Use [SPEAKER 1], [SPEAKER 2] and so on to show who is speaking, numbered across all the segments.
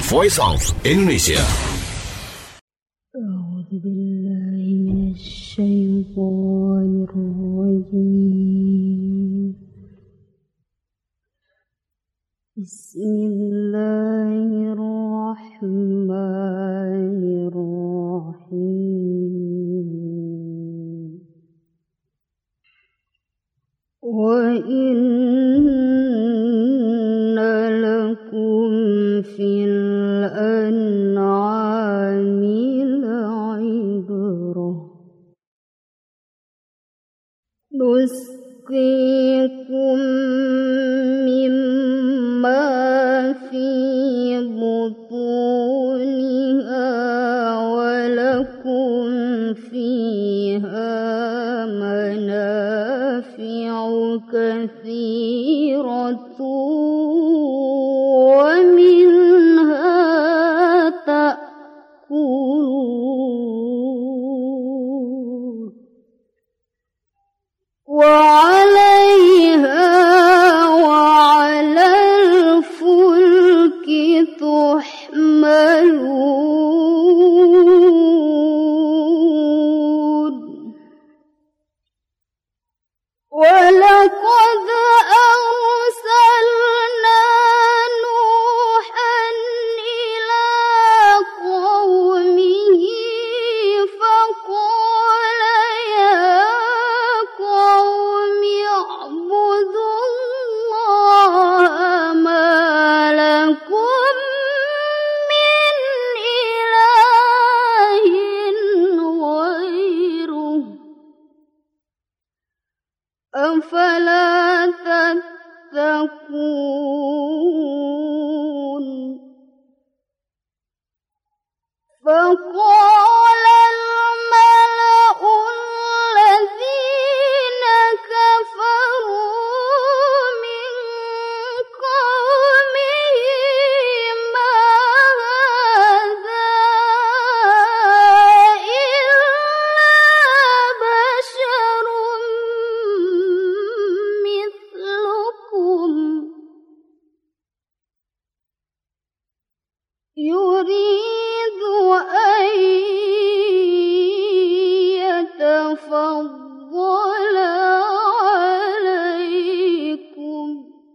[SPEAKER 1] Voice of Indonesia.
[SPEAKER 2] أعوذ بالله من الشيطان الرجيم. بسم الله الرحمن الرحيم. وإن لكم في الأنعام لعبرة نسقيكم مما في بطونها ولكم فيها منافع كثيرة ومنها تأكلون وعليها وعلى الفلك تحملون. ولقد أرسلنا نوحا إلى قومه فقال يا قوم اعبدوا الله ما لكم من إله غيره أفلا تتقون. فقال الملأ الذين كفروا من قومه ما هذا إلا بشر مثلكم يريد أن يتفضل عليكم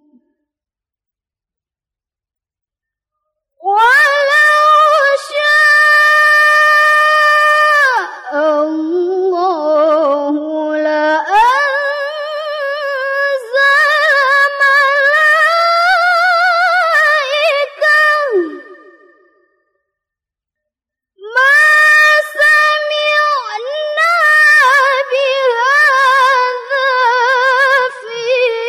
[SPEAKER 2] ولو شاء الله لأنزل ملائكة ما سمعنا بهذا في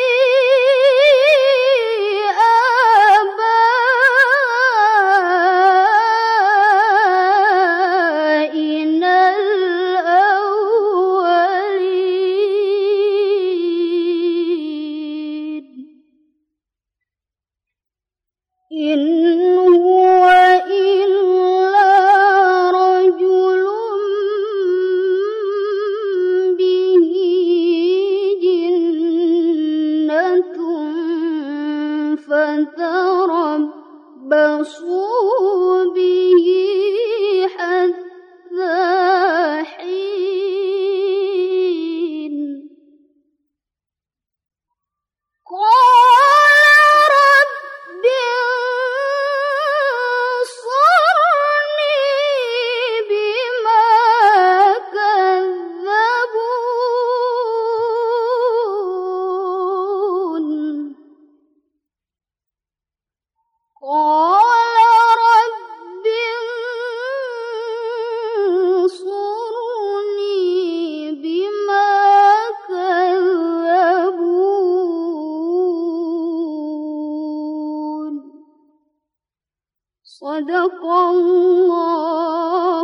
[SPEAKER 2] آبائنا الأولين. إن هو إلا رجل به جنة فتربصوا به حتى حين. قال رب انصرني بما كذبون. قال رب انصرني بما كذبون. صدق الله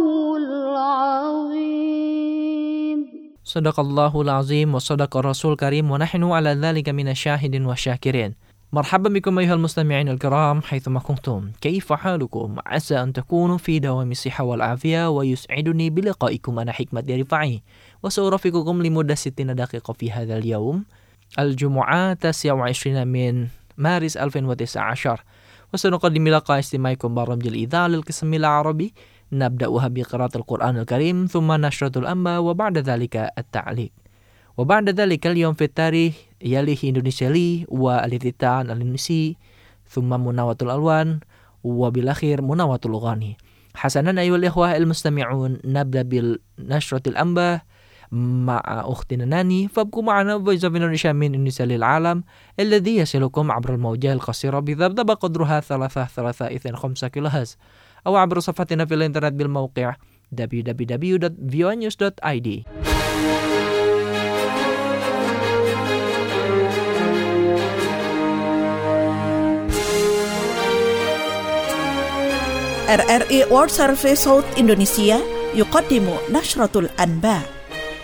[SPEAKER 2] العظيم.
[SPEAKER 3] Sadaqallahul azim wa sadaqa rasul karim wa nahnu ala dhalika minasyahidin wa syakirin. مرحبا بكم أيها المستمعين الكرام حيثما كنتم. كيف حالكم؟ عسى أن تكونوا في دوام الصحة والعافية ويسعدني بلقائكم أنا حكمة رفاعي وسأرافقكم لمدة 60 دقيقة في هذا اليوم الجمعة 29 من مارس 2019 وسنقدم لقاء استماعكم برمج الإذاعة للقسم العربي. نبدأها بقراءة القرآن الكريم ثم نشرة الأنباء وبعد ذلك التعليق. وبعد ذلك اليوم في التاريخ يليه إندونيسيا لي والافتتان الإندونيسي ثم مناوة الألوان وبالأخير مناوة الأغاني. حسنا أيها الإخوة المستمعون، نبدأ بنشرة الأنباء مع أختنا ناني، فابقوا معنا Voice of Indonesia من إندونيسيا للعالم الذي يصلكم عبر الموجة القصيرة بذبذبة قدرها 3.325 كيلوهرتز أو عبر صفحتنا في الإنترنت بالموقع www.voanews.id.
[SPEAKER 1] RRI World Service صوت إندونيسيا يقدم نشرة الأنباء.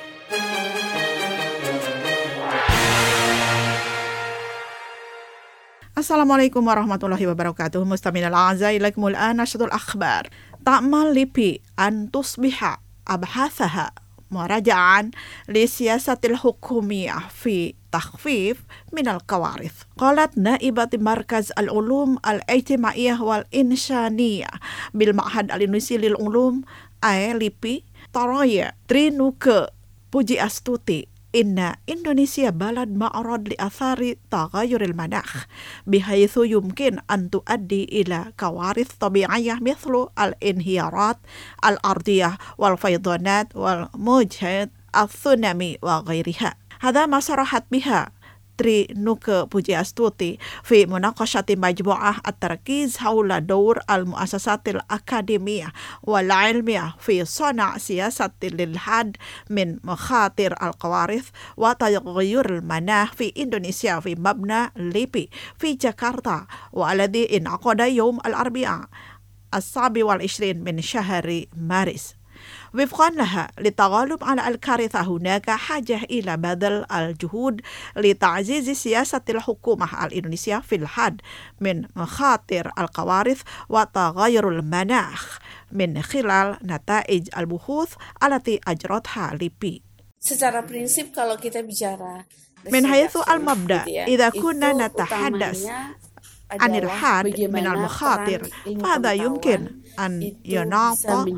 [SPEAKER 1] Assalamualaikum warahmatullahi wabarakatuh. Mustami'in al-a'zai, ilaikum al-an nashrul akhbar. Ta'mal lipi an tusbiha abhathaha muraja'an li siyasatil hukumiyah fi takhfif min al-kawarith. Qalat na'ibat markaz al-ulum al-ijtimaiyah wal-insyaniyah bil ma'had al-Indonesia lil ulum lipi taraya trinuke puji astuti inna Indonesia balad ma'rad li athari taghayyuril manakh bihaythu yumkin an tuaddi ila kawarith tabi'iyyah mithlu al-inhiyarat al-ardiyah wal faydanat wal mujahid al-tsunami wa ghairiha. Hadha ma sarahat biha Trinuke Puji Astuti fi munaqashati majmu'ah at-tarkiz hawla dawr al-muassasatil akademiyah wal ilmiyah fi sana' siyasatil lilhad min makhatir al-qawarith wa taghayyur al-manah fi Indonesia fi mabna LIPI fi Jakarta wa alladhi inaqada yawm al-arbi'a as-27 min syahri Maris. وفقا لها للتغالب على الكارثة هناك حاجة إلى بذل الجهود لتعزيز سياسة الحكومة الإندونيسية في الحد من مخاطر الكوارث وتغير المناخ من خلال نتائج البحوث التي أجرتها LIPI.
[SPEAKER 4] Secara prinsip kalau kita bicara
[SPEAKER 1] من حيث المبدأ إذا كنا نتحدث عن الحد من المخاطر فهذا يمكن أن يناط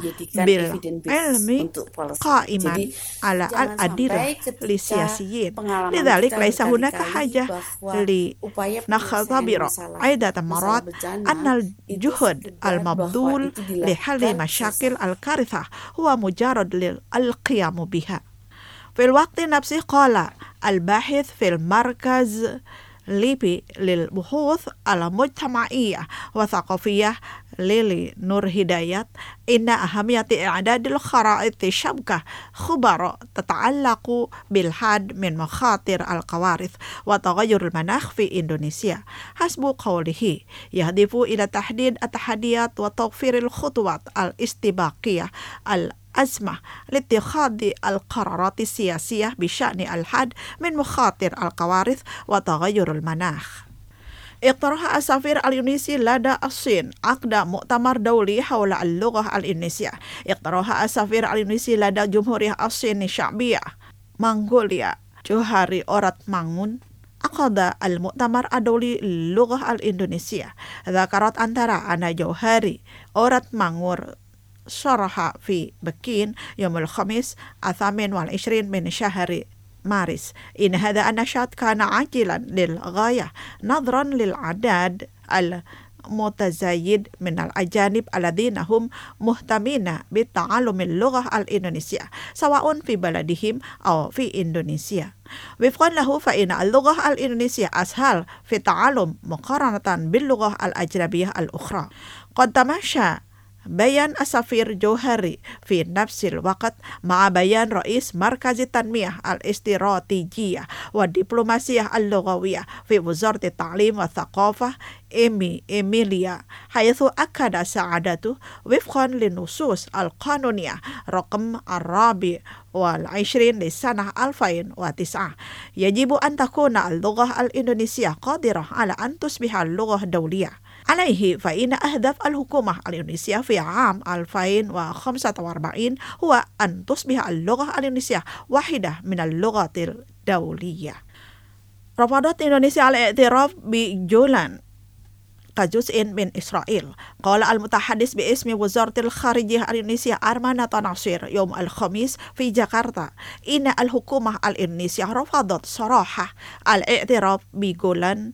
[SPEAKER 1] بالعلم قائما على الأدلة للسياسيين. لذلك ليس هناك حاجة لنختبر عدة مرات أن الجهد المبذول لحل مشاكل الكارثة هو مجرد للقيام بها. في الوقت نفسه قال الباحث في المركز LIPI للبحوث المجتمعية وثقافية ليلي نور هدايات إن أهمية إعداد الخرائط الشبكة خبراء تتعلق بالحد من مخاطر الكوارث وتغير المناخ في إندونيسيا. حسب قوله يهدف إلى تحديد التحديات وتوفير الخطوات الاستباقية الأزمة لاتخاذ القرارات السياسية بشأن الحد من مخاطر الكوارث وتغير المناخ. اقترح السفير الإندونيسي لدى الصين عقد مؤتمر دولي حول اللغة الإندونيسية. اقترح السفير الإندونيسي لدى جمهورية الصين الشعبية منغوليا جوهري أوراتمانgun عقد المؤتمر الدولي للغة الإندونيسية. ذكرت أنترا أن جوهري أوراتمانgun شرح في بكين يوم الخميس 28 من شهر مارس إن هذا النشاط كان عاجلا للغاية نظرا للعدد المتزايد من الأجانب الذين هم مهتمين بتعلم اللغة الإندونيسية سواء في بلدهم أو في إندونيسيا. وفقا له فإن اللغة الإندونيسية أسهل في التعلم مقارنة باللغة الأجنبية الأخرى. قد تماشى بيان السفير جوهري في نفس الوقت مع بيان رئيس مركز التنمية الاستراتيجية والدبلوماسية اللغوية في وزارة التعليم والثقافة إيميليا، حيث أكد سعادته وفقا للنصوص القانونية رقم 24 لسنة 2009 يجب أن تكون اللغة الإندونيسية قادرة على أن تصبح اللغة دولية. عليه فإن أهداف الحكومة الإندونيسية في عام 2045 هو أن تصبح اللغة الإندونيسية واحدة من اللغات الدولية. رفضت إندونيسيا الاعتراف بجولان كجزء من إسرائيل. قال المتحدث باسم وزارة الخارجية الإندونيسية أرمانا تناصير يوم الخميس في جاكرتا إن الحكومة الإندونيسية رفضت صراحة الاعتراف بجولان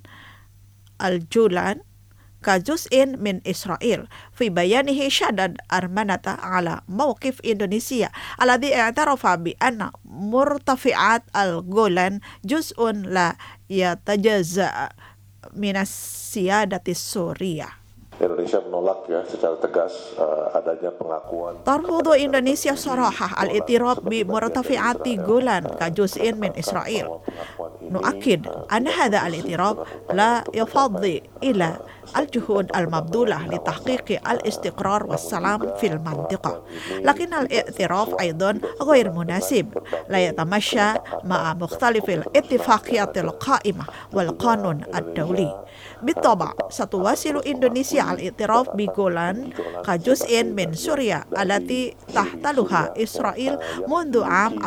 [SPEAKER 1] كجزء من إسرائيل. في بيانه شدد أرمانا على موقف إندونيسيا الذي اعترف بأن مرتفعات الجولان جزء لا يتجزأ من السيادة السورية.
[SPEAKER 5] Indonesia menolak secara tegas adanya pengakuan.
[SPEAKER 1] ترفض إندونيسيا صراحة الاعتراف بمرتفعات جولان كجزء من إسرائيل. نؤكد أن هذا الاعتراف لا يفضي إلى الجهود المبذولة لتحقيق الاستقرار والسلام في المنطقة، لكن الاعتراف أيضا غير مناسب، لا يتماشى مع مختلف الاتفاقيات القائمة والقانون الدولي. بالطبع ستواصل إندونيسيا الاعتراف بجولان كجزء من سوريا التي تحتلها إسرائيل منذ عام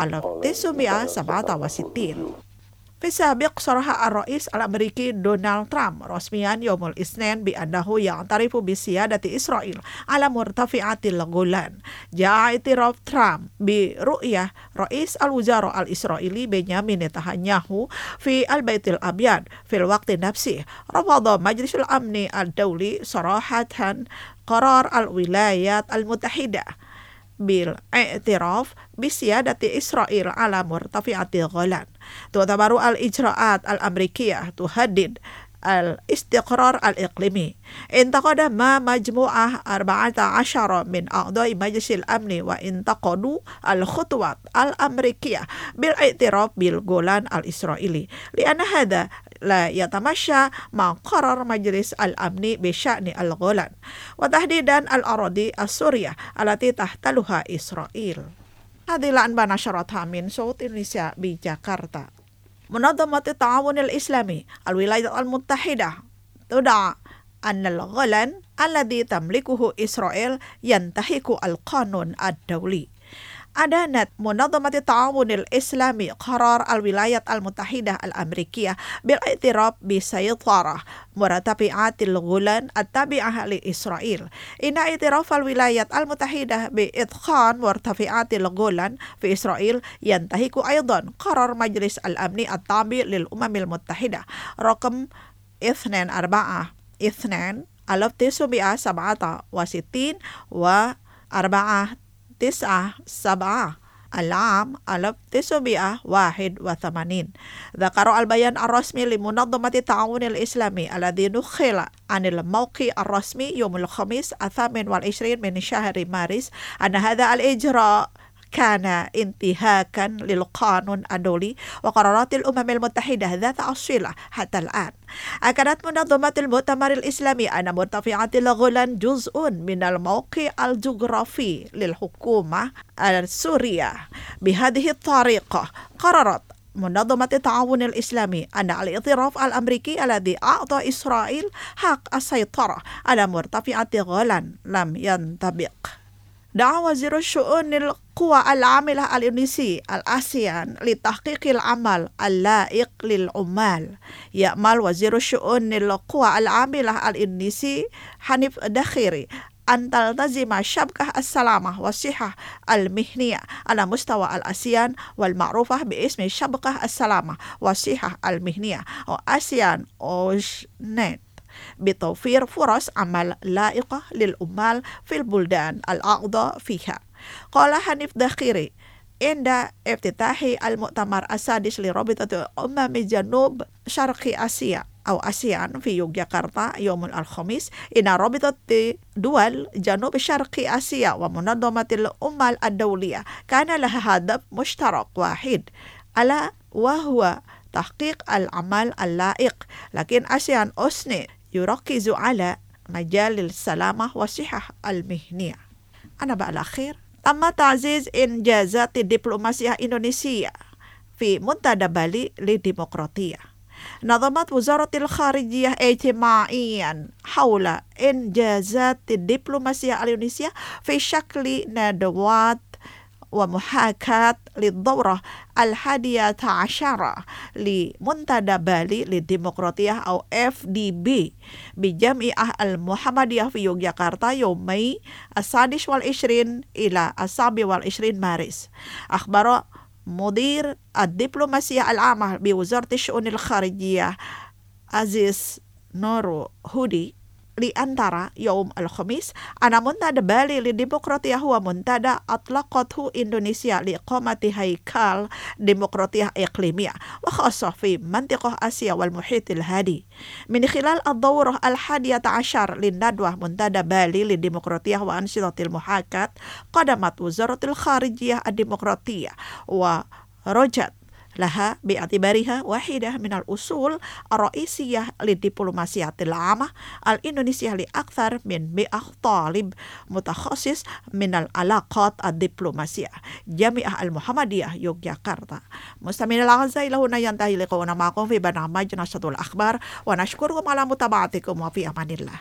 [SPEAKER 1] 1967. في السابق صرح الرئيس الأمريكي دونالد ترامب رسميا يوم الاثنين بأنه يعترف بسيادة إسرائيل على مرتفعات الجولان. جاء اعتراف ترامب برؤية رئيس الوزراء الإسرائيلي بنيامين نتنياهو في البيت الأبيض. في الوقت نفسه رفض مجلس الأمن الدولي صراحة قرار الولايات المتحدة بالاعتراف بسيادة إسرائيل على مرتفعات الجولان. تعتبر الإجراءات الأمريكية تهدد الاستقرار الإقليمي. انتقد مجموعة 14 من أعضاء مجلس الأمن وانتقدوا الخطوات الأمريكية بالاعتراف بالجولان الإسرائيلي لأن هذا لا يتماشى مع قرار مجلس الأمن بشأن الجولان وتحديدا الأراضي السورية التي تحتلها إسرائيل. هذه الأنباء نشرتها من صوت إندونيسيا بجاكرتا. منظمة التعاون الإسلامي الولايات المتحدة تدعي أن الجولان الذي تملكه إسرائيل ينتهك القانون الدولي. أدانت منظمة التعاون الإسلامي قرار الولايات المتحدة الأمريكية بالاعتراف بسيطرة مرتفعات الجولان التابعة لإسرائيل. إن اعتراف الولايات المتحدة بإتقان مرتفعات الجولان في إسرائيل ينتهك أيضا قرار مجلس الأمن التابع للأمم المتحدة رقم 242 1967 و 497 العام 1981. ذكر البيان الرسمي لمنظمة التعاون الإسلامي الذي نقل عن الموقع الرسمي يوم الخميس 28 من شهر مارس أن هذا الإجراء كان انتهاكا للقانون الدولي وقرارات الأمم المتحدة ذات الصلة حتى الآن. أكدت منظمة المؤتمر الإسلامي أن مرتفعات الجولان جزء من الموقع الجغرافي للحكومة السورية. بهذه الطريقة قررت منظمة التعاون الإسلامي أن الاعتراف الأمريكي الذي أعطى إسرائيل حق السيطرة على مرتفعات الجولان لم ينطبق. دعا وزير الشؤون القوى العاملة الإندونيسي الآسيان لتحقيق العمل اللائق للعمال. يأمل وزير الشؤون القوى العاملة الإندونيسي حنيف داخيري أن تلتزم شبكة السلامة والصحة المهنية على مستوى الآسيان والمعروفة باسم شبكة السلامة والصحة المهنية أو آسيان أوجنت بتوفير فرص عمل لائقة للعمال في البلدان الأعضاء فيها. قال حنيف داخيري عند افتتاح المؤتمر السادس لرابطة جنوب شرق آسيا أو آسيان في يوغياكرتا يوم الخميس إن رابطة دول جنوب شرق آسيا ومنظمة العمال الدولية كان لها هدف مشترك واحد ألا وهو تحقيق العمل اللائق، لكن آسيان أوسني يركز على مجال السلامة والصحة المهنية. أنا بقى الأخير تم تعزيز إنجازات الدبلوماسية الإندونيسية في منتدى بالي للديمقراطية. نظمت وزارة الخارجية اجتماعيا حول إنجازات الدبلوماسية الإندونيسية في شكل ندوات ومحاكاة للدورة 11 لمنتدى بالي للديمقراطية أو FDB بجامعة المحمدية في يوغياكارتا يومي 26 إلى 27 مارس. أخبر مدير الدبلوماسية العامة بوزارة الشؤون الخارجية عزيز نورو هودي لأنترا يوم الخميس أن منتدى بالي للديمقراطية هو منتدى أطلقته إندونيسيا لإقامة هيكل ديمقراطية إقليمية وخاصة في منطقة آسيا والمحيط الهادي. من خلال الدورة 11 للندوة منتدى بالي للديمقراطية وأنشطة المحاكاة، قدمت وزارة الخارجية الديمقراطية ورجت لها باعتبارها واحدة من الأصول الرئيسية للدبلوماسية العامة الإندونيسية لأكثر من 100 طالب متخصص من العلاقات الدبلوماسية جامعة المحمدية يوغياكارتا. مستمعين الأعزاء، إلى هنا ينتهي لقاؤنا معكم في برنامج نشرة الأخبار، ونشكركم على متابعتكم وفي أمان الله.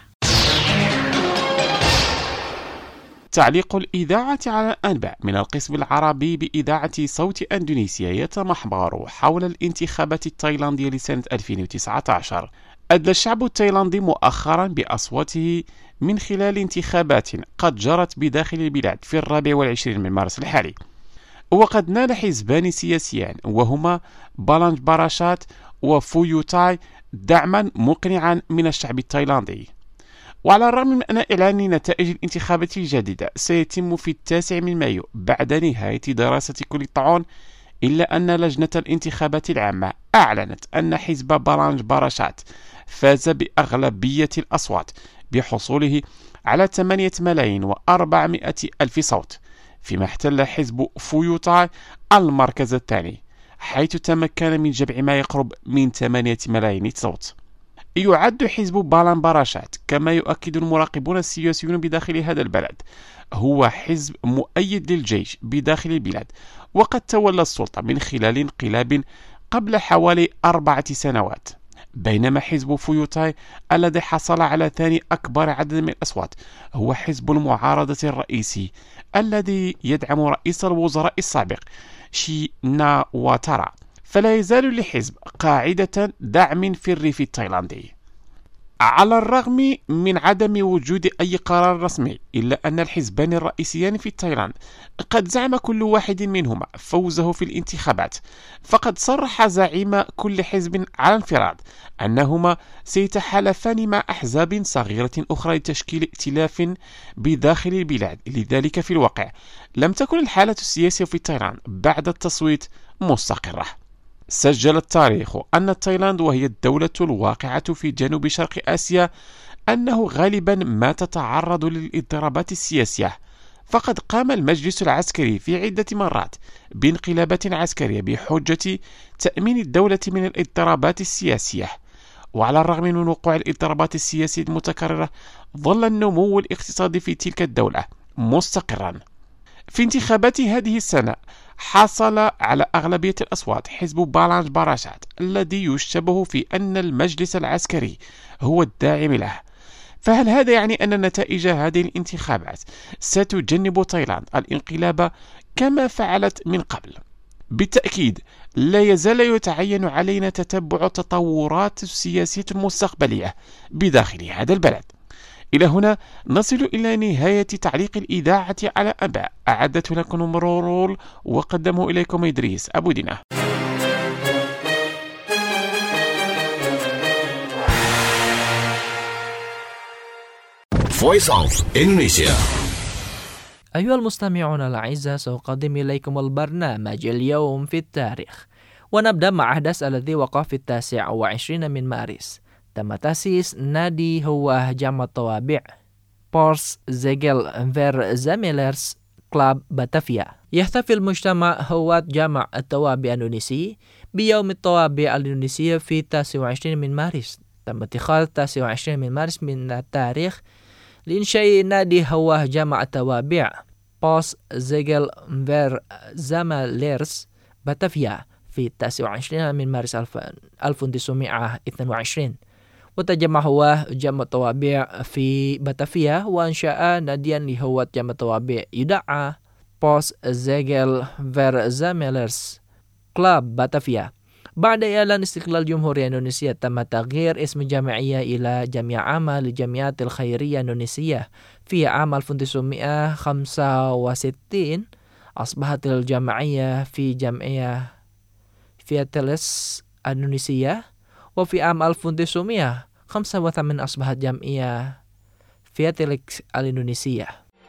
[SPEAKER 6] تعليق الإذاعة على الأنباء من القسم العربي بإذاعة صوت أندونيسيا يتمحور حول الانتخابات التايلاندية لسنة 2019. أدلى الشعب التايلاندي مؤخرا بأصواته من خلال انتخابات قد جرت بداخل البلاد في 24 من مارس الحالي، وقد نال حزبان سياسيان وهما بالانج باراشات وفويوتاي دعما مقنعا من الشعب التايلاندي. وعلى الرغم من أن إعلان نتائج الانتخابات الجديدة سيتم في 9 من مايو بعد نهاية دراسة كل طاعون، إلا أن لجنة الانتخابات العامة أعلنت أن حزب بالانج باراشات فاز بأغلبية الأصوات بحصوله على 8,400,000 صوت، فيما احتل حزب فويوتاي المركز الثاني حيث تمكن من جمع ما يقرب من 8 ملايين صوت. يعد حزب بالان باراشات كما يؤكد المراقبون السياسيون بداخل هذا البلد هو حزب مؤيد للجيش بداخل البلاد، وقد تولى السلطة من خلال انقلاب قبل حوالي 4 سنوات، بينما حزب فويوتاي الذي حصل على ثاني أكبر عدد من الأصوات هو حزب المعارضة الرئيسي الذي يدعم رئيس الوزراء السابق شيناواتارا، فلا يزال لحزب قاعدة دعم في الريف التايلاندي. على الرغم من عدم وجود أي قرار رسمي، إلا أن الحزبان الرئيسيان في تايلاند قد زعم كل واحد منهما فوزه في الانتخابات، فقد صرح زعيم كل حزب على انفراد أنهما سيتحالفان مع أحزاب صغيرة أخرى لتشكيل ائتلاف بداخل البلاد. لذلك في الواقع لم تكن الحالة السياسية في تايلاند بعد التصويت مستقرة. سجل التاريخ أن تايلاند وهي الدولة الواقعة في جنوب شرق آسيا أنه غالبا ما تتعرض للاضطرابات السياسية، فقد قام المجلس العسكري في عدة مرات بانقلابات عسكرية بحجة تأمين الدولة من الاضطرابات السياسية. وعلى الرغم من وقوع الاضطرابات السياسية المتكررة، ظل النمو الاقتصادي في تلك الدولة مستقرا. في انتخابات هذه السنة حصل على أغلبية الأصوات حزب بالانج باراشات الذي يشتبه في أن المجلس العسكري هو الداعم له. فهل هذا يعني أن نتائج هذه الانتخابات ستجنب تايلاند الانقلاب كما فعلت من قبل؟ بالتأكيد لا يزال يتعين علينا تتبع التطورات السياسية المستقبلية بداخل هذا البلد. إلى هنا نصل إلى نهاية تعليق الإذاعة على أنباء أعدته لكم مرورول وقدمه إليكم إدريس أبو دينة.
[SPEAKER 7] Voice of Indonesia.
[SPEAKER 3] أيها المستمعون الأعزاء، سأقدم إليكم البرنامج اليوم في التاريخ، ونبدأ مع أحداث الذي وقع في 29 من مارس. تم تأسيس نادي هو جامعة الطوابع بورس زيجل فير زاميلرز كلاب باتافيا. يحتفل مجتمع هواة جامعة الطوابع الإندونيسي بيوم الطوابع الإندونيسية في 29 من مارس. تم اتخاذ 29 من مارس من التاريخ لإنشاء نادي هو جامعة الطوابع بورس زيجل فير زاميلرز باتافيا في 29 من مارس 1922. وتجمع هو جامعة الطوابع في باتافيا، وأنشأ ناديا لهواة جامعة الطوابع يدعى Sports Zegel Verzammelers Club Batavia. بعد إعلان استقلال جمهورية إندونيسيا تم تغيير اسم الجمعية إلى جمعية عامة للجمعيات الخيرية الإندونيسية. في عام 1965 أصبحت الجمعية في جمعية فياتلس الإندونيسية، وفي عام 1985 أصبحت جمعية فياتلكس الإندونيسية.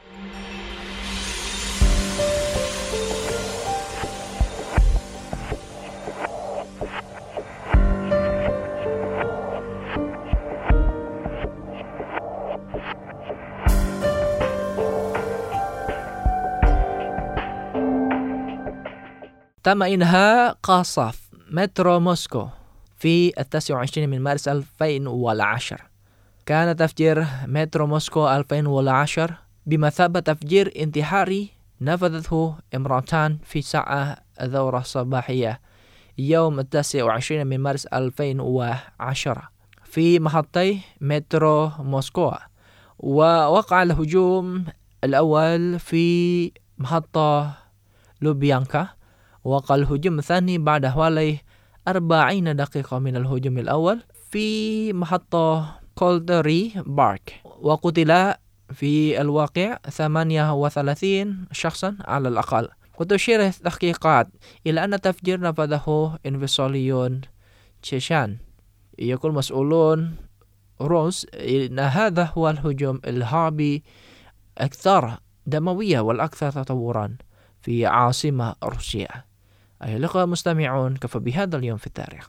[SPEAKER 3] تم إنهاء قاصف مترو موسكو في 29 من مارس 2010. كان تفجير مترو موسكو 2010 بمثابة تفجير انتحاري نفذته امرأتان في ساعة ذورة صباحية يوم 29 من مارس 2010 في محطي مترو موسكو. ووقع الهجوم الأول في محطة لوبيانكا، وقع الهجوم الثاني بعد حوالي 40 دقيقة من الهجوم الأول في محطة كولدري بارك، وقتل في الواقع 38 شخصا على الأقل. وتشير التحقيقات إلى أن التفجير نفذه انفصاليون تشيشان. يقول مسؤولون روس إن هذا هو الهجوم الإرهابي أكثر دموية والأكثر تطورا في عاصمة روسيا. أيها الأخوة المستمعون، كفى بهذا اليوم في التاريخ.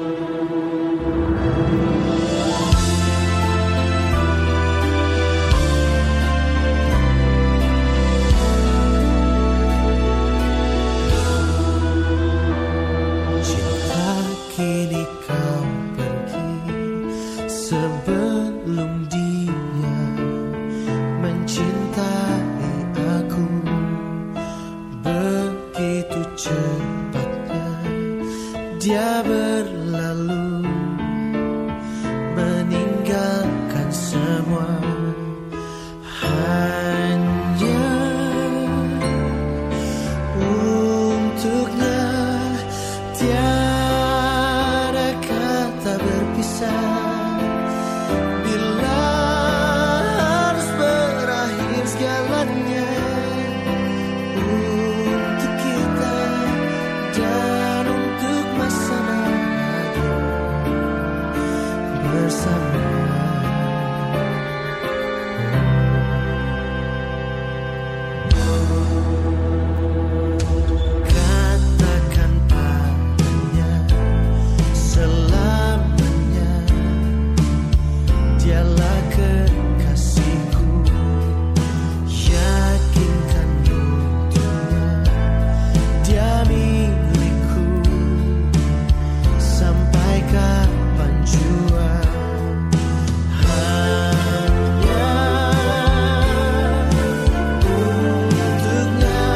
[SPEAKER 7] Cinta kini kau pergi sebelum dia mencintai aku. Begitu cepatnya dia berlalu, meninggalkan semua. Hanya untuknya tiada kata berpisah. Bila harus berakhir segalanya untuk kita dan untuk masa bahagia bersama. Katakan padanya selamanya dialah kekasihku. Yakinkan untuknya dia milikku sampai kapan jua. Hanya untuknya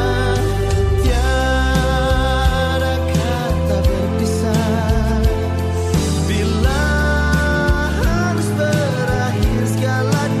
[SPEAKER 7] tiada kata berpisah. Bila harus berakhir segalanya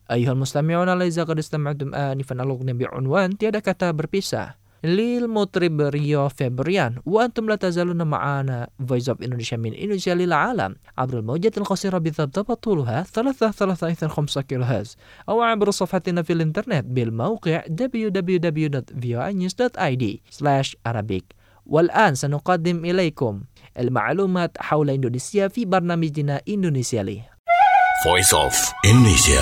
[SPEAKER 3] Ayuhal mustami'un alaiza qad istama'tum anifan alugna bi'unwan tiada kata berpisah. Lil mutrib Rio Febrian wa antum la tazaluna ma'ana Voice of Indonesia min Indonesia lil alam عبر الموجات القصيرة بضبط طولها 3.5 كيلوهرتز أو عبر صفحتنا في الإنترنت بالموقع www.voanews.id/Arabic. والآن سنقدم إليكم المعلومات حول إندونيسيا في برنامجنا إندونيسيا لي.
[SPEAKER 8] Voice of Indonesia.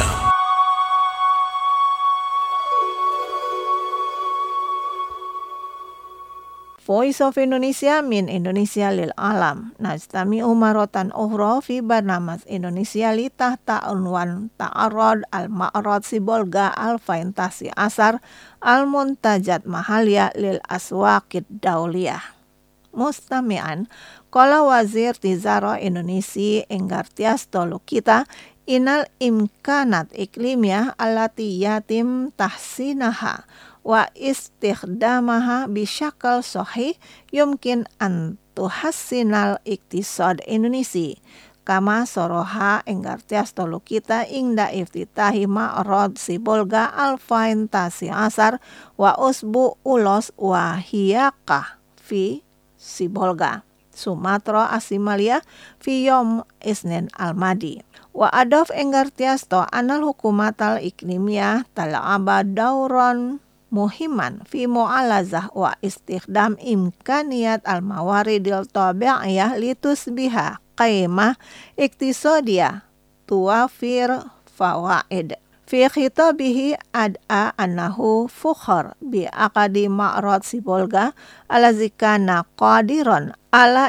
[SPEAKER 9] Voice of Indonesia min Indonesia lil alam. Najtami'u maratan ukhra fi barnamaj Indonesia li tahta unwan ta'arrad al-ma'rad sibolga al-faintasi asar al-muntajat mahalia lil aswaqid dauliyah. Mustami'an, qala wazir tizara Indonesia Enggartias Tolukita inal imkanat iklimiyah allati yatim tahsinaha wa istikhdamaha bisyakal sahih yumkin an tuhassinal iktisad Indonesia kama soroha Enggartias Tolukita ingda iftitahi ma'rad sibolga al-faintasi asar wa usbu ulos wa hiyaqah fi sibolga Sumatera Asimalia fi yom Isnin al-Madi. Wa adof Enggartias to anal hukumatal iklimiyah tal'aba dauron muhiman fi mu'alazah wa istikhdam imkaniyat al-mawaridil tabi'iyah litusbiha qaimah iktisadiyah tuwafir fawaid. Fi khitabihi ad'a annahu fukhar bi aqadi ma'rad sibolga alazi kana qadiran ala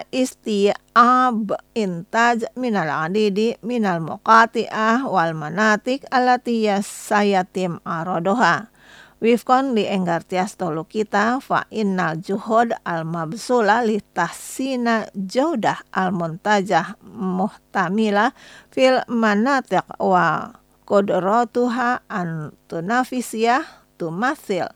[SPEAKER 9] isti'ab intaj minal adidi minal muqati'ah wal manatik alati yasayatim aradoha. Wifkon li Enggartias Tolukita fa innal juhud al-mabsula li tahsina jaudah al-muntajah muhtamila fil manatiq wa qudratuha an tunafisiyah tumathil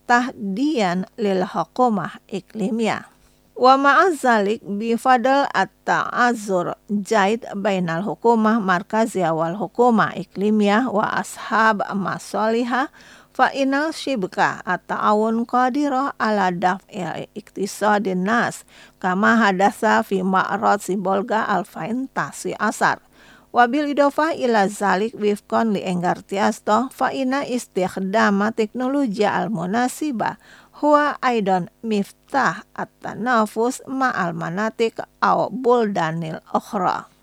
[SPEAKER 9] tahdiyan lil hukumah iklimiyah. Wa ma'azalik bifadal at-ta'azur jaid bainal hukumah markaziyah wal hukumah iklimiyah wa ashab masalihah fa inal shibka at-ta'awun qadirah ala daf'il iktisadin nas kama hadasa fi ma'rad sibolga al-faintasi asar. Wabil idofah ila zalik wifkon li Enggartias to fa ina istikhdama teknologi al-munasiba huwa aidan miftah at-tanafus ma'al manatik aw buldanil ukhra.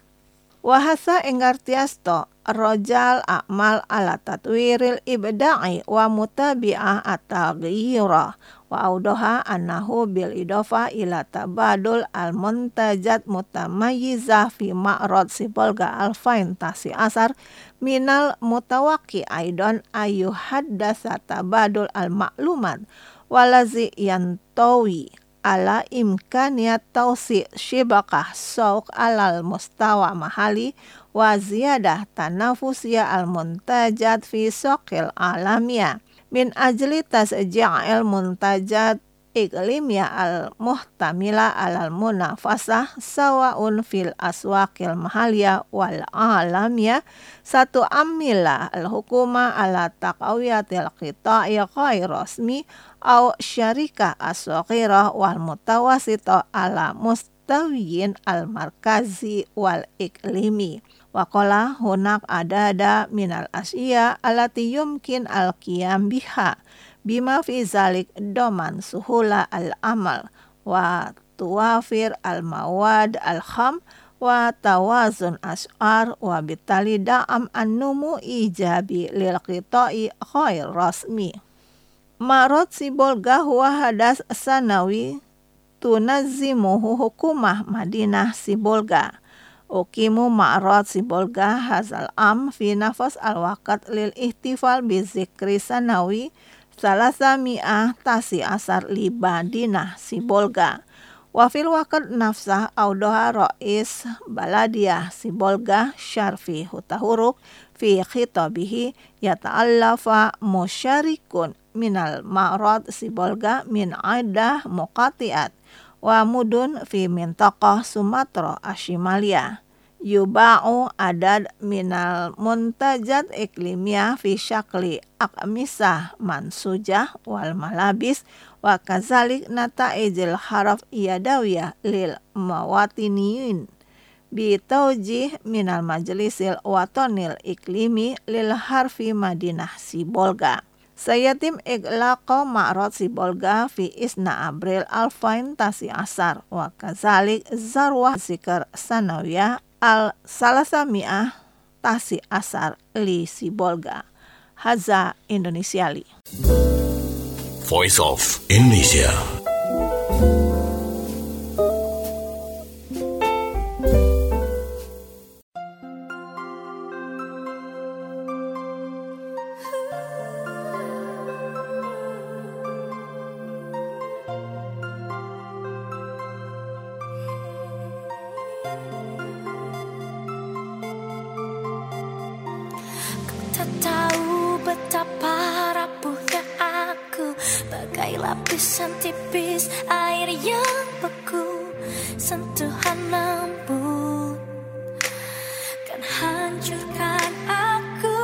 [SPEAKER 9] Wahasa Enggartias to rojal a'mal ala tatwiril ibda'i wa mutabi'ah at-taghyira wa audoha annahu bil idofa ila tabadul al-muntajat mutamayyizah fi ma'rad sibolga al-faintasi asar minal mutawaqi aidan ayuhaddasa tabadul al-ma'lumat walazi yantawi ala imkaniyat tausi shibakah sawq alal mustawa mahali wa ziyadah tanafusiyah al-muntajat fi soqil alamiyah min ajli tasja'il muntajat iklimiyah al-muhtamila alal munafasah sawaun fil aswaqil mahaliyah wal alamiyah satu amila al-hukuma ala taqawiyatil qita'i ghair rasmi aw syarikah as-saghirah wal mutawasita ala mustawiyin al-markazi wal iklimi. Waqala hunak adada minal asya alati yumkin al-qiyam biha bima fi zalik doman suhula al-amal wa tuwafir al-mawad al-kham wa tawazun as'ar wa bitali da'am an-numu ijabi lil qita'i ghair rasmi. Ma'rad sibolga huwa hadas sanawi tunazzimuhu hukumah Madinah sibolga. Ukimu ma'rad sibolga hazal am fi nafas al-waqt lil ihtifal bi zikri sanawi salasa mi'ah tasi asar li Madinah sibolga. Wa fil waqt nafsah audoha rais baladiyah sibolga syarfi hutahuruk fi khitabihi yata'allafa musyarikun minal ma'rad sibolga min aidah muqati'at wa mudun fi mintaqah Sumatera Ashimalia Yuba'u adad minal muntajat iklimiyah fi syakli akmisah mansujah wal malabis wa kazalik nata'ijil haraf iyadawiyah lil mawatiniyin bi taujih minal majlisil watonil iklimi lil harfi Madinah Sibolga. Sayatim iglaqa ma'rad Sibolga fi isna April alfain tasi asar wa kazalik zarwah zikr sanawiyah al-salasami'ah tasi asar li Sibolga. Haza Indonesiali.
[SPEAKER 8] Voice of Indonesia.
[SPEAKER 10] Tak tahu betapa rapuhnya aku, bagai lapisan tipis air yang beku. Sentuhan lembut kan hancurkan aku.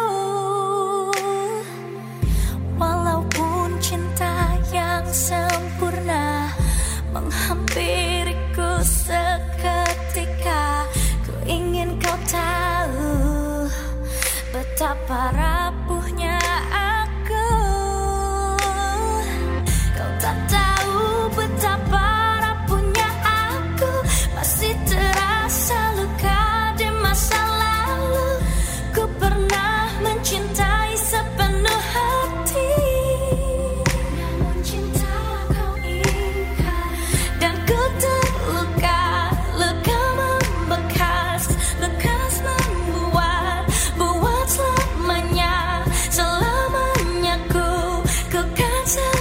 [SPEAKER 10] Walaupun cinta yang sempurna menghampiriku seketika, ku ingin kau tahu betapa rapuhnya aku. Kau tak tahu betapa rapuhnya aku, masih terasa luka di masa lalu. Ku pernah mencintai sepenuh hati, namun cinta kau ingkar, dan ku terluka. Luka membekas, bekas membuat selamanya, selamanya ku kan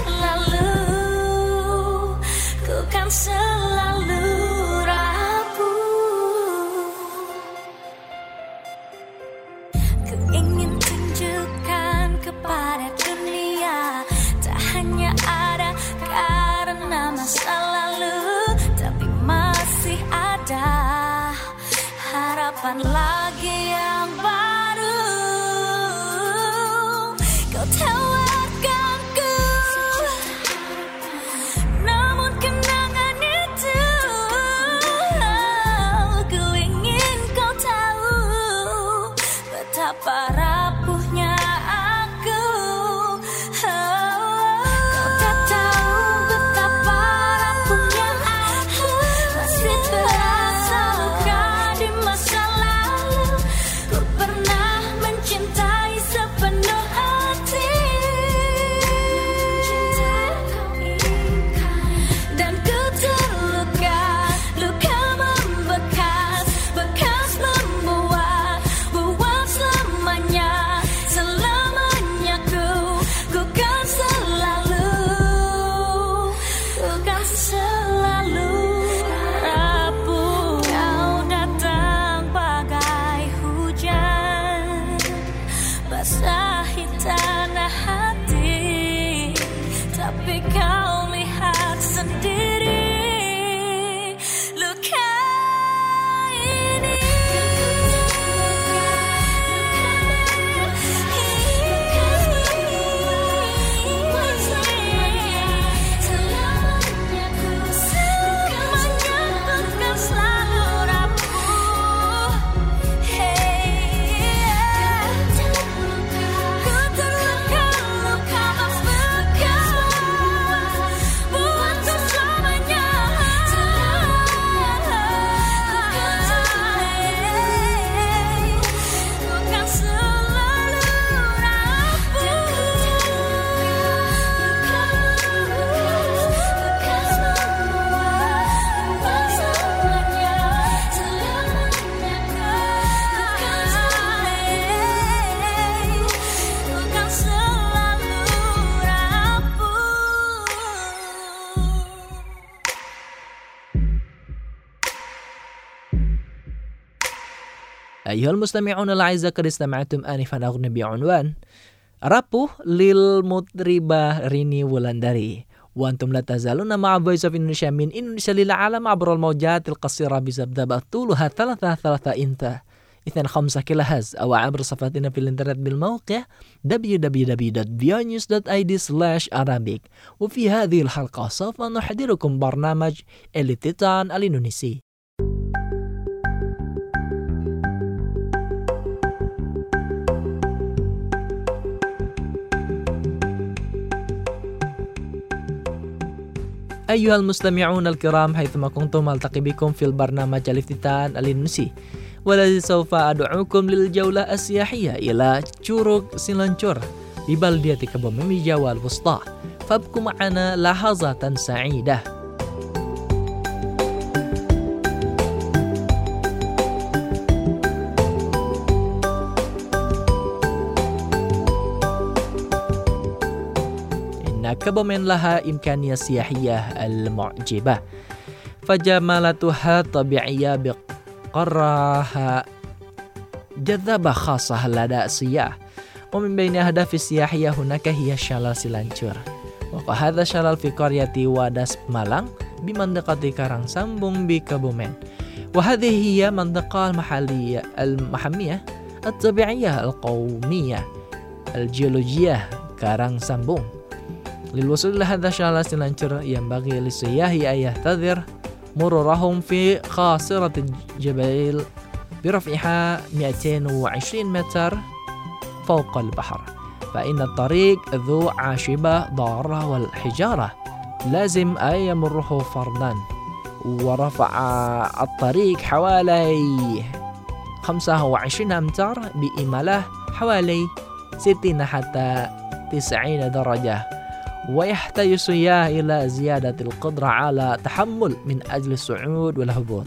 [SPEAKER 10] selalu rapuh. Ku ingin tunjukkan kepada dunia, tak hanya ada karena masa lalu, tapi masih ada harapan lagi yang baru. Kau tawarkanku, namun kenangan itu, ku ingin kau tahu betapa rapuhnya aku. Kau tak tahu betapa rapuhnya aku, masih terasa luka di masa lalu. Ku pernah mencintai sepenuh hati, dan ku terluka. Luka membekas, bekas membuat selamanya, selamanya ku kan selalu rapuh. Kau datang bagai hujan, basahi tanah hati, tapi kau lihat sendiri luka ini. Selamanya ku kan selalu rapuh. Ku terluka, luka membekas, buat selamanya. Ku kan selalu rapuh. Bekas membuat selamanya, selamanya ku kan selalu rapuh.
[SPEAKER 3] أيها المستمعون الأعزاء قد استمعتم آنفا أغنية بعنوان Rapuh lil Mutribah Rini Wulandari, وأنتم لا تزالون مع Voice of Indonesia من إندونيسيا للعالم عبر الموجات القصيرة بزبدة طولها 3.5 كيلوهرتز أو عبر صفحتنا في الإنترنت بالموقع www.voanews.id/Arabic. وفي هذه الحلقة سوف نحضركم برنامج Elititan الإندونيسي. أيها المستمعون الكرام حيثما كنتم ألتقي بكم في البرنامج الافتتان الإندونيسي، والذي سوف أدعوكم للجولة السياحية إلى Curug Silancur ببلدية كبوميمي جاوا الوسطى. فابقوا معنا لحظات سعيدة. كبومين لها إمكانية سياحية المعجبة، فجمالتها الطبيعية بقرها جذابة خاصة لدى السياح. ومن بين أهداف السياحية هناك هي شلال سيلانشور، وهذا الشلال في قرية Wadas Malang بمنطقة كارانسامبونغ بكبومين. وهذه هي منطقة المحمية الطبيعية القومية الجيولوجية كارانسامبونغ. للوصول إلى هذا الشلال سيلانشور ينبغي للسياح أن يحتذر مرورهم في قاصرة الجبال برفعها 220 متر فوق البحر، فإن الطريق ذو عاشبة ضارة والحجارة لازم أن يمره فردا. ورفع الطريق حوالي 25 أمتار بإمالة حوالي 60 حتى 90 درجة، ويحتاج السياح إلى زيادة القدرة على التحمل من أجل الصعود والهبوط.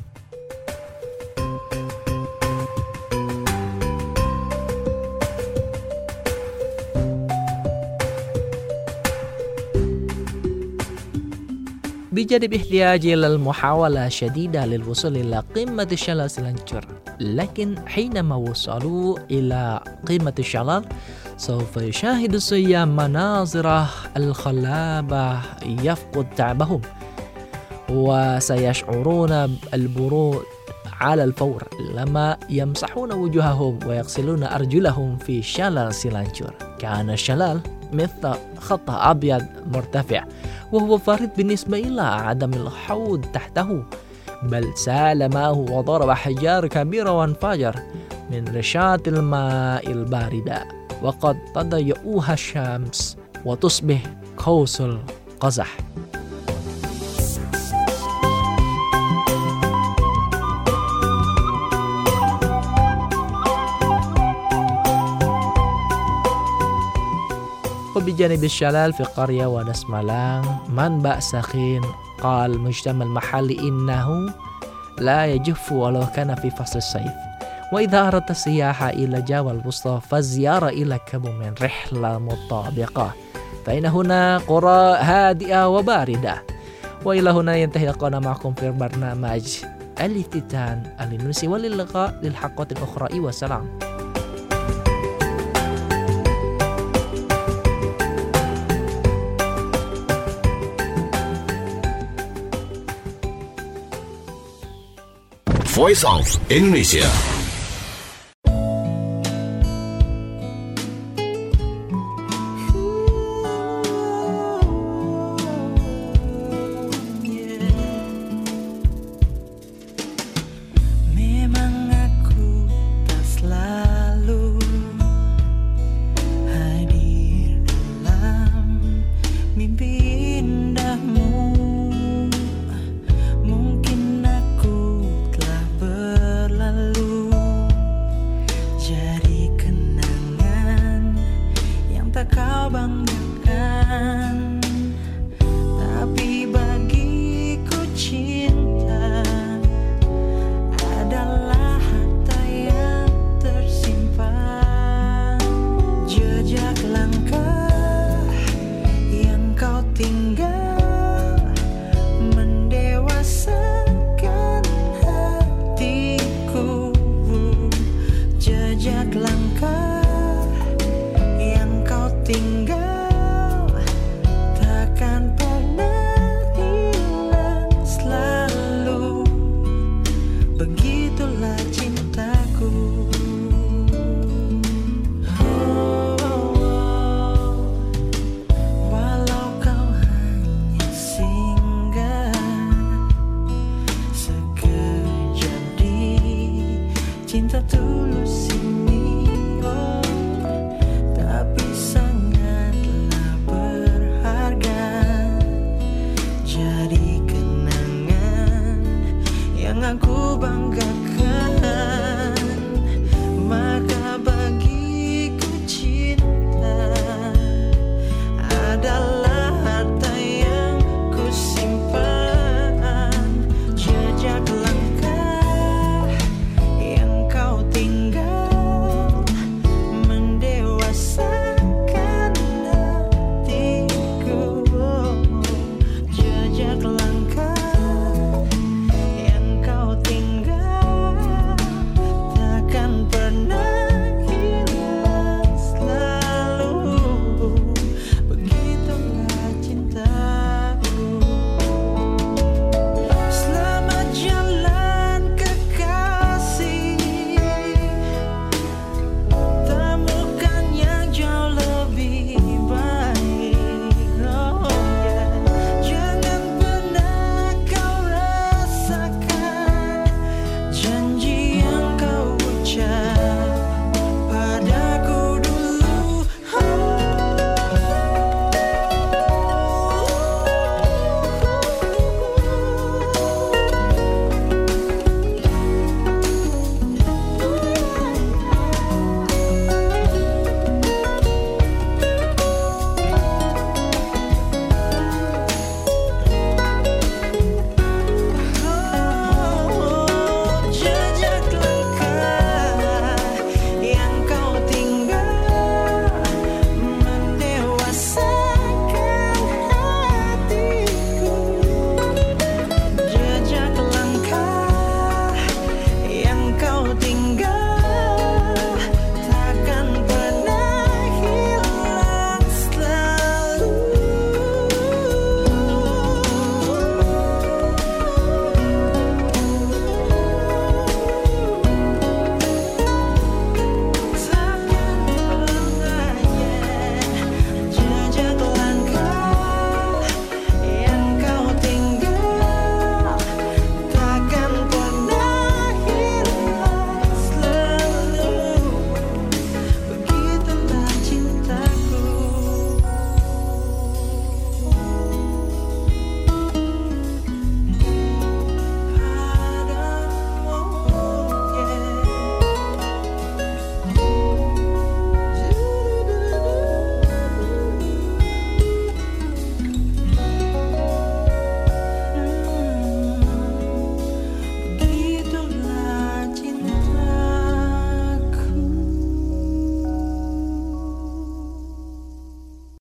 [SPEAKER 3] بجانب احتياج إلى المحاولة شديدة للوصول إلى قمة الشلال سيلانشور، لكن حينما وصلوا إلى قمة الشلال سوف يشاهد السياح مناظر الخلابة يفقد تعبهم، وسيشعرون البرود على الفور لما يمسحون وجوههم ويغسلون أرجلهم في شلال سيلانشور. كان الشلال مثل خط أبيض مرتفع، وهو فريد بالنسبة إلى عدم الحوض تحته، بل سال ماءه وضرب أحجار كبيرة وانفجر من رشات الماء الباردة، وقد تضيئوها الشمس وتصبح قوس قزح. وبجانب الشلال في قرية وداس مالانغ منبع سخين، قال المجتمع المحلي إنه لا يجف ولو كان في فصل الصيف. وإذا أردت السياحة إلى جاوا الوسطى فالزيارة إلى كبومين رحلة مطابقة، فإن هنا قرى هادئة وباردة. وإلى هنا ينتهي لقاؤنا معكم في برنامج الافتتان الإندونيسي، وللقاء للحلقات الأخرى والسلام.
[SPEAKER 8] Voice of Indonesia.
[SPEAKER 7] Memang aku tak selalu hadir dalam mimpi indahmu. Mungkin aku telah berlalu jadi kenangan yang tak kau banggakan. Tapi bagiku cinta adalah harta yang tersimpan. Jejak langkah yang kau tinggal mendewasakan hatiku. Jejak langkah yang kau tinggal takkan pernah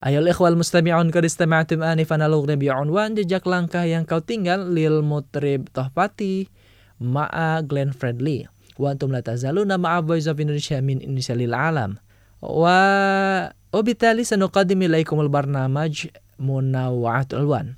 [SPEAKER 3] Ayol ikhwal mustami'un qad istama'tum anifan al-ughni bi'unwan jejak langkah yang kau tinggal lil mutrib Tohpati ma'a Glenn Fredly. Wa antum la tazaluna ma'a Voice of Indonesia min Indonesia lil alam. Wa وبالتالي سنقدم إليكم البرنامج منوعات الألوان.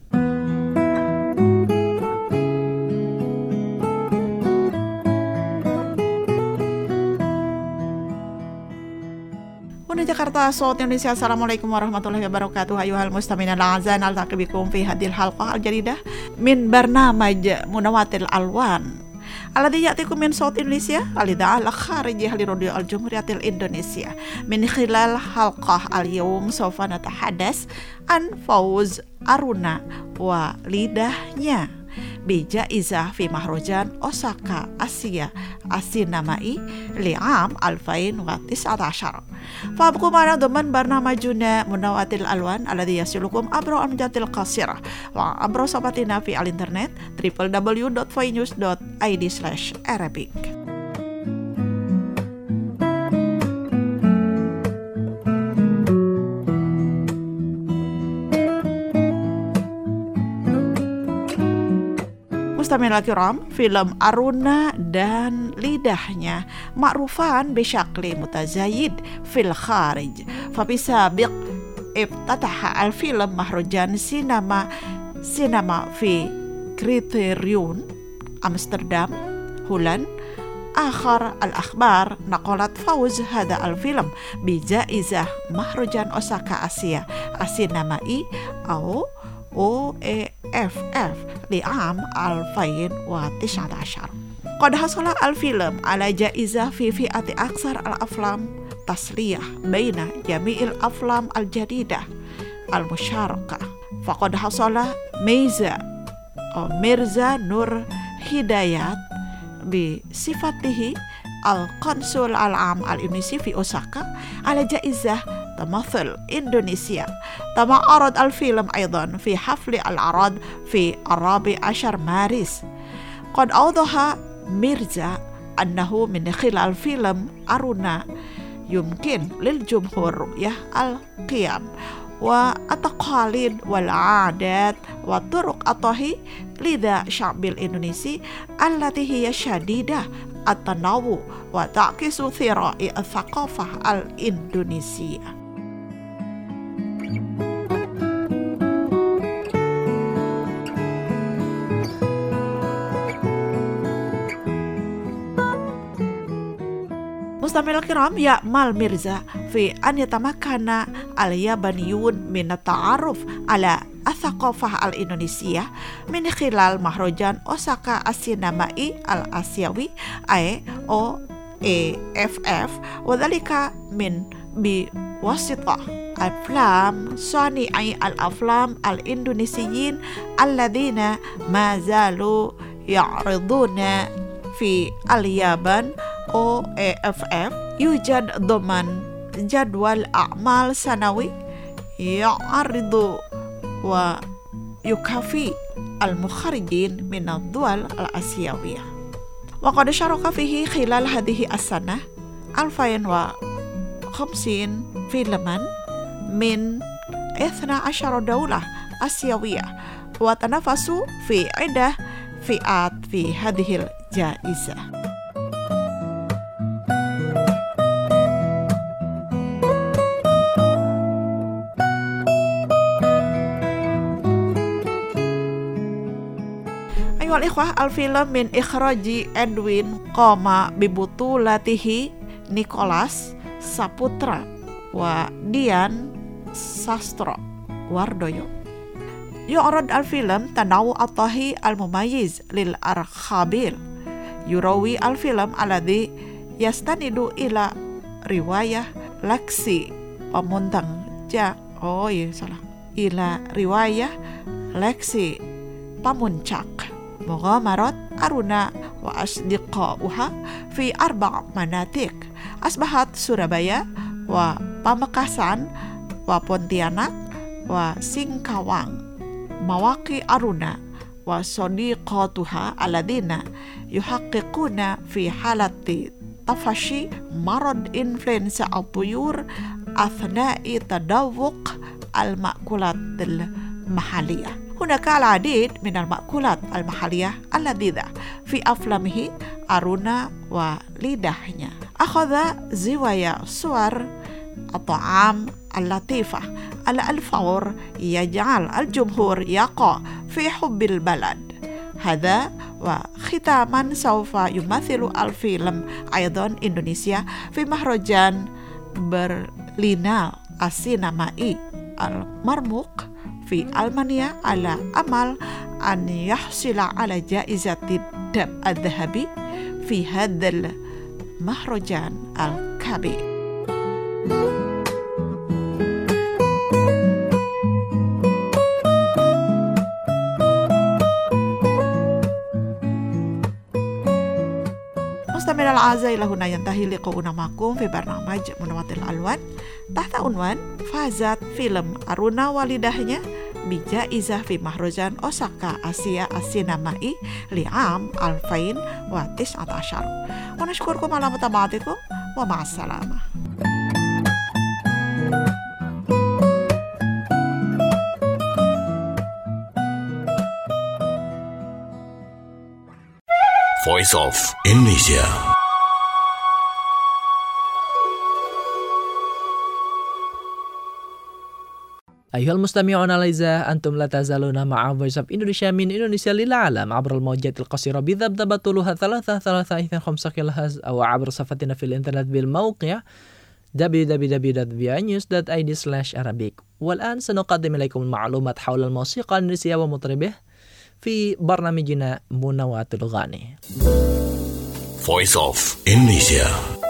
[SPEAKER 1] Una Jakarta, Saud Indonesia. Assalamualaikum warahmatullahi wabarakatuh. Ayuhal mustami'in al-a'zan, naltaqi bikum fi hadhil halqah al-jadidah min barnamaj Munawwatil Alwan. Alladhi ya'tikum min Saud Indonesia al-idha'ah al-kharijiyah li radio al-Jumhuriyatil Indonesia. Min khilal halqah al-yawm sawfa natahadas an Fawz Aruna wa lidahnya bijaizah fi mahrojan Osaka Asia Asinamai li'am 2019. Fabqu ma'ana dhaman barnamajuna Munawwatil Alwan alladhi yasilukum abra al-majatil qasirah wa abra sabatina fi al-internet www.voinews.id/Arabic. Mustamil al-kiram, film Aruna dan lidahnya ma'rufan bisyakli mutazayid fil kharij. Fabisabiq iftataha al-film mahrujan sinema fi Criterion Amsterdam Holland. Akhar al-akhbar naqalat Fawz hada al-film bijaizah mahrujan Osaka Asia Asinamai au OEFF li'am 2019. Qad hasala al-film ala jaizah fi fi'ati aksar al-aflam tasliyah baina jami'il aflam al-jadidah al-musyarakah. Faqad hasala Mirza Nur Hidayat bi sifatihi al-Konsul al-Am al-Indonesia fi Osaka ala jaizah تمثل إندونيسيا. تم عرض الفيلم أيضا في حفل العرض في 14 مارس. قد أوضح ميرزا أنه من خلال فيلم أرونا يمكن للجمهور رؤية القيم والتقاليد والعادات وطرق الطهي لدى شعب الإندونيسي التي هي شديدة التنوع وتعكس ثراء الثقافة الإندونيسية. Mustamil al-kiram, ya'mal Mirza fi an yatamakkana al-yabaniyun min at-ta'aruf ala al-thaqafah al-Indonesia min khilal mahrojan Osaka Asinamai al-Asyawi OEFF wa dhalika min biwasitah aflam sani'i al-aflam al-Indonesiyin alladhina ma zalu ya'riduna fi al-Yaban. OEFF yujad doman jadwal a'mal sanawi ya'aridu wa yukafi al-mukharijin min ad-dual al-asiyawiyah. Wa qad syaraka fihi khilal hadhihi as-sanah 2050 filman min 12 daulah asiyawiyah wa tanafasu fi iddah fi'at fi hadhil jaizah. Ayuhal ikhwah, al-film min ikhraji Edwin qama bibutulatihi Nicholas Saputra wa Dian Sastro Wardoyo. Yu'rad al-film tanawu at-tahi al-mumayyiz lil arkhabil. Yurawi al-film alladhi yastanidu ila riwayah Laksi Pamuntang ila riwayah Laksi Pamuncak Mughamarat Aruna wa asdiqauha fi 4 manatik asbahat Surabaya wa Pamekasan wa Pontianak wa Singkawang mawaqi Aruna wa sadiqatuha alladina yuhaqqiquna fi halati tafashi marad influenza al-tuyur athna'i tadawuq المأكولات المحلية. هناك العديد من المأكولات المحلية اللذيذة في أفلامه أرونا ولدahnya. أخذ زوايا صور الطعام اللطيفة على الفور يجعل الجمهور يقع في حب البلد. هذا وختاما سوف يمثل الفيلم أيضا إندونيسيا في مهرجان برلينال السينمائي المرموق في ألمانيا على أمل أن يحصل على جائزة الذهبي في هذا المهرجان الكبير. مستمعينا الأعزاء، إلى هنا ينتهي لقاؤنا معكم في برنامج منوات الألوان تحت عنوان فازت فيلم أرونا ولدahnya بجائزة في مهرجان أوساكا آسيا السينمائي لعام 2019. ونشكركم على متابعتكم ومع السلامة.
[SPEAKER 8] Voice of Indonesia.
[SPEAKER 3] أيها المستمعون الأعزاء، أنتم لا تزالون مع Voice of Indonesia من إندونيسيا للعالم عبر الموجات القصيرة بذبذبة طولها 3.5 كيلوهرتز أو عبر صفحتنا في الإنترنت بالموقع www.voanews.id/arabic. والآن سنقدم إليكم المعلومات حول الموسيقى الإندونيسية ومطربه في برنامجنا منوات الأغاني.
[SPEAKER 8] Voice of Indonesia.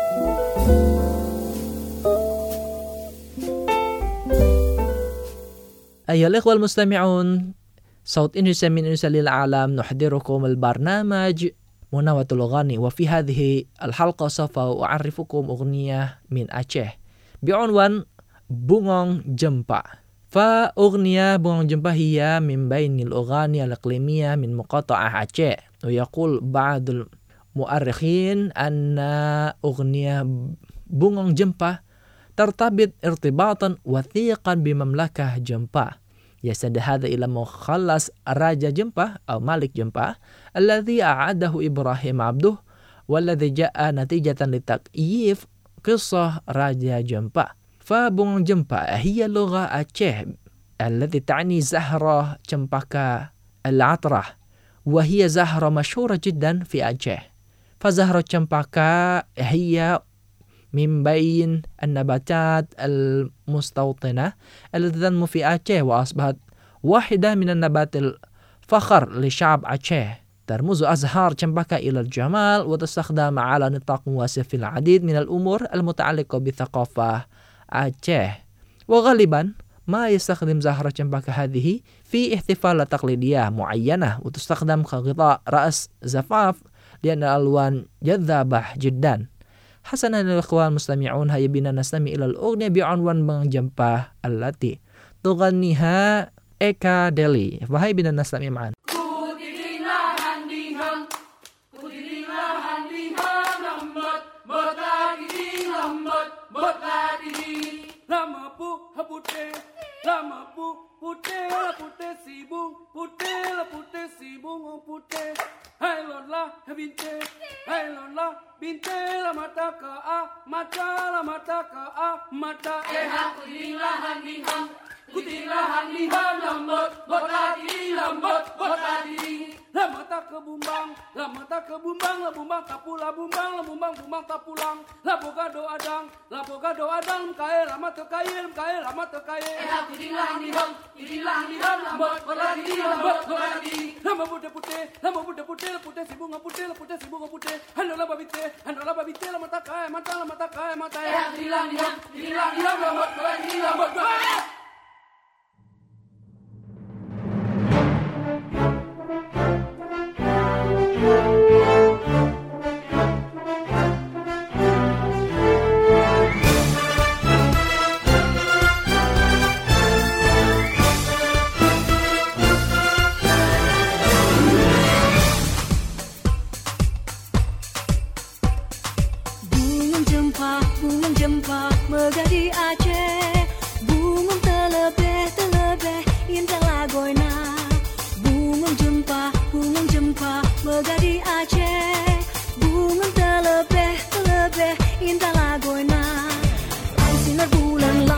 [SPEAKER 3] أيها الإخوة المستمعون، صوت إندونيسيا من إندونيسيا للعالم نحضركم البرنامج منوات الأغاني، وفي هذه الحلقة سوف أعرفكم أغنية من أعشه بعنوان بونغونغ جمبا. فأغنية بونغونغ جمبا هي من بين الأغاني الإقليمية من مقاطعة أعشه. ويقول بعض المؤرخين أن أغنية بونغونغ جمبا ترتبط ارتباطا وثيقا بمملكة جمبا، يستند هذا إلى مخلص راجا جمبا أو ملك جمبا الذي أعده إبراهيم عبده، والذي جاء نتيجة لتكييف قصة راجا جمبا. فبونغونغ جمبا هي لغة أعشه التي تعني زهرة چempaka العطرة، وهي زهرة مشهورة جدا في أعشه. فزهرة چempaka هي من بين النباتات المستوطنة التي تنمو في أعشه، وأصبحت واحدة من النبات الفخر لشعب أعشه. ترمز أزهار چempaka إلى الجمال، وتستخدم على نطاق واسع في العديد من الأمور المتعلقة بثقافة أعشه. وغالبا ما يستخدم زهرة چempaka هذه في احتفالات تقليدية معينة، وتستخدم كغطاء رأس زفاف لأن الألوان جذابة جدا. حسنا الإخوة المستمعون، هيا بنا نستمع إلى الأغنية بعنوان بونغونغ جمبا التي تغنيها إيكا ديلي، وهيا بنا نستمع معا.
[SPEAKER 11] Hai lola binte la mata ka a mata ha kudila hani ham lambot botadi la mata ke bumbang la bumbang tapula bumbang tapulang la boga do adang kae la mata kae ha kudila hani ham lambot botadi la mabude pute si bunga pute hando la babite la mata kae ha kudila hani ham lambot botadi
[SPEAKER 10] Bunga jempa megah di Aceh, bunga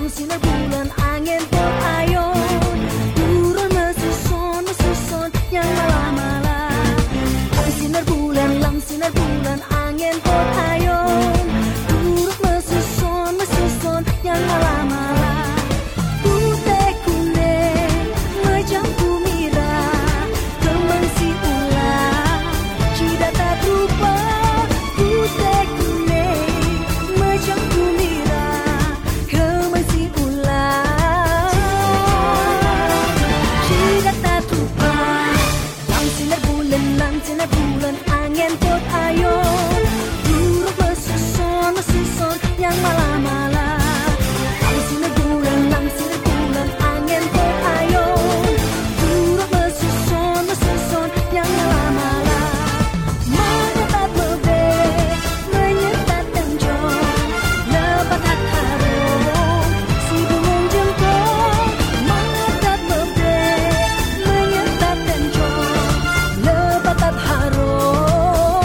[SPEAKER 10] sinar bulan angin perayon, turun mesusun yang malam-malam. Lang sinar bulan angin perayon, turun mesusun yang malam-malam. Putih kuning macam kumira, kembang si ular, tidak tak rupa. Putih kuning macam kumira, kembang si ular, tidak tak rupa. Lang sinar bulan angin perayon, turun mesusun yang malam-malam. Lang sinar bulan angin perayon, turun mesusun yang malam-malam. Menyertat bebek, menyertat tanjung, lebat harum si burung jempol. Menyertat bebek, menyertat tanjung, lebat harum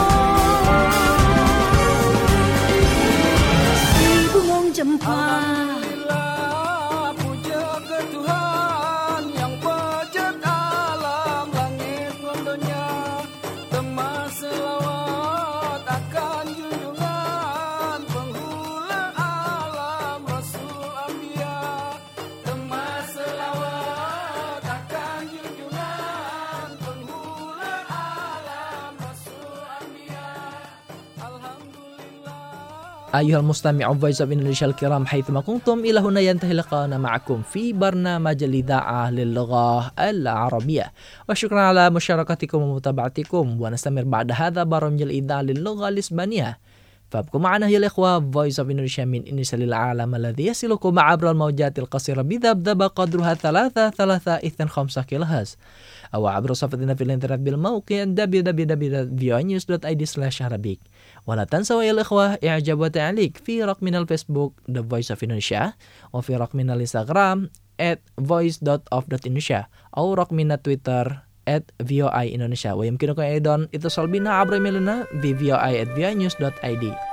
[SPEAKER 10] si burung jempol.
[SPEAKER 11] Alhamdulillah, puja ke Tuhan yang pejat alam langit rondonya. Temas selawat akan junjungan penghula alam Rasul Anbiya. Temas selawat akan junjungan penghula alam Rasul Anbiya. Alhamdulillah.
[SPEAKER 3] أيها المستمعون فويس أوف إندونيسيا الكرام حيثما كنتم، إلى هنا ينتهي لقاءنا معكم في برنامج الإذاعة للغة العربية، وشكرا على مشاركتكم ومتابعتكم. ونستمر بعد هذا برنامج الإذاعة للغة الإسبانية، فابقوا معنا يا الإخوة. فويس أوف إندونيسيا من إندونيسيا للعالم الذي يصلكم عبر الموجات القصيرة بذبذبة قدرها 3.325 كيلوهرتز، أو عبر صفحتنا في الإنترنت بالموقع www.voinews.id/arabic. ولا تنسوا يا الإخوة إعجاب وتعليق في رقمنا الفيسبوك The Voice of Indonesia، وفي رقمنا الإنستغرام @voice.of.indonesia، أو رقمنا تويتر @voi Indonesia. ويمكنكم أيضا اتصال بنا عبر إيميلنا vvoi@voinews.id.